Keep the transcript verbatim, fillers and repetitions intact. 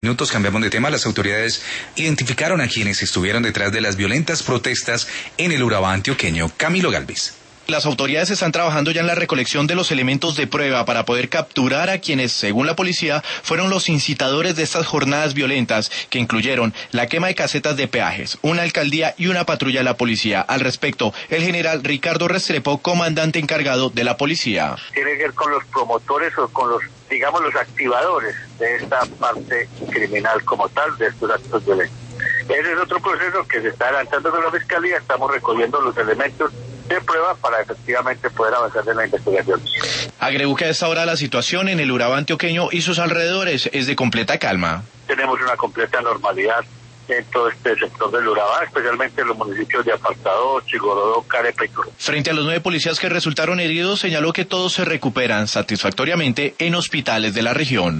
Minutos cambiamos de tema. Las autoridades identificaron a quienes estuvieron detrás de las violentas protestas en el Urabá antioqueño. Camilo Galvis. Las autoridades están trabajando ya en la recolección de los elementos de prueba para poder capturar a quienes, según la policía, fueron los incitadores de estas jornadas violentas, que incluyeron la quema de casetas de peajes, una alcaldía y una patrulla de la policía. Al respecto, el general Ricardo Restrepo, comandante encargado de la policía. Tiene que ver con los promotores o con los, digamos, los activadores de esta parte criminal como tal, de estos actos violentos. Ese es otro proceso que se está adelantando con la Fiscalía. Estamos recogiendo los elementos de prueba para efectivamente poder avanzar en la investigación. Agregó que a esta hora la situación en el Urabá antioqueño y sus alrededores es de completa calma. Tenemos una completa normalidad en todo este sector del Urabá, especialmente en los municipios de Apartadó, Chigorodó, Carepa y Toro. Frente a los nueve policías que resultaron heridos, señaló que todos se recuperan satisfactoriamente en hospitales de la región.